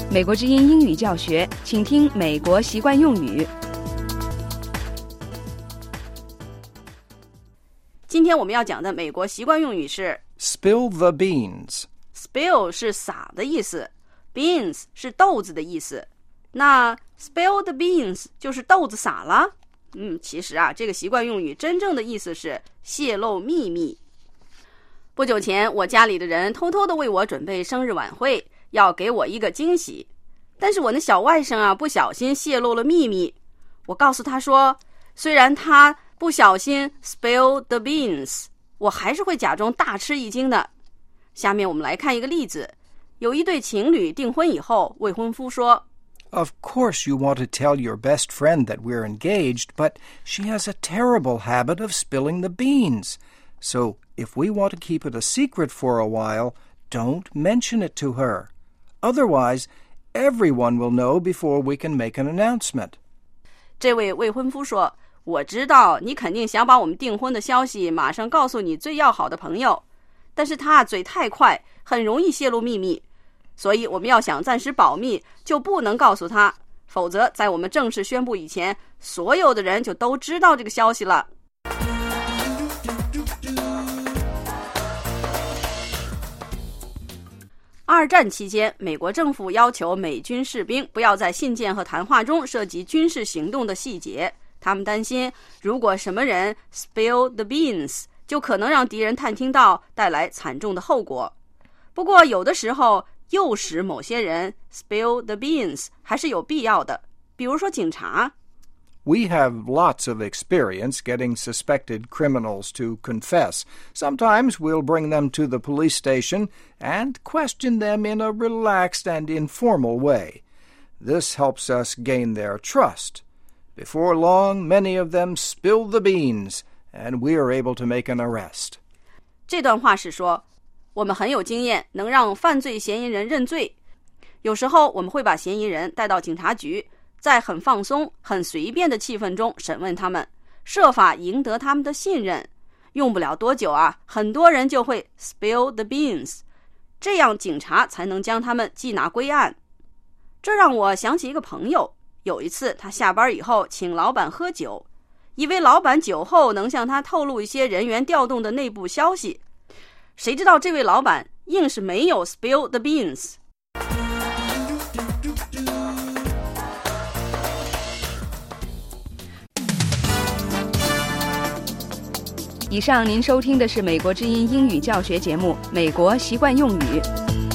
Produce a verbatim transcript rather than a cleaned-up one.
美国之音英语教学，请听美国习惯用语。 今天我们要讲的美国习惯用语是 Spill the beans。Spill 是撒的意思， beans 是豆子的意思。那 spill the beans 就是豆子撒了。嗯，其实啊，这个习惯用语真正的意思是泄露秘密。不久前，我家里的人偷偷的为我准备生日晚会，要给我一个惊喜。但是我那小外甥啊，不小心泄露了秘密。我告诉他说，虽然他不小心 spill the beans， 我还是会假装大吃一惊的。下面我们来看一个例子。有一对情侣订婚以后，未婚夫说， Of course you want to tell your best friend that we're engaged, but she has a terrible habit of spilling the beans. So if we want to keep it a secret for a while, don't mention it to her. Otherwise, everyone will know before we can make an announcement. 这位未婚夫说，我知道你肯定想把我们订婚的消息马上告诉你最要好的朋友，但是他嘴太快，很容易泄露秘密，所以我们要想暂时保密，就不能告诉他，否则在我们正式宣布以前，所有的人就都知道这个消息了。二战期间，美国政府要求美军士兵不要在信件和谈话中涉及军事行动的细节，他们担心如果什么人 spill the beans， 就可能让敌人探听到，带来惨重的后果。不过有的时候诱使某些人 spill the beans 还是有必要的，比如说警察。 We have lots of experience getting suspected criminals to confess. Sometimes we'll bring them to the police station and question them in a relaxed and informal way. This helps us gain their trust. Before long, many of them spill the beans, and we are able to make an arrest. 这段话是说，我们很有经验，能让犯罪嫌疑人认罪。有时候我们会把嫌疑人带到警察局，在很放松、很随便的气氛中审问他们，设法赢得他们的信任。用不了多久啊，很多人就会 spill the beans， 这样警察才能将他们缉拿归案。这让我想起一个朋友，有一次他下班以后请老板喝酒，以为老板酒后能向他透露一些人员调动的内部消息，谁知道这位老板硬是没有 spill the beans。 以上您收听的是美国之音英语教学节目《美国习惯用语》。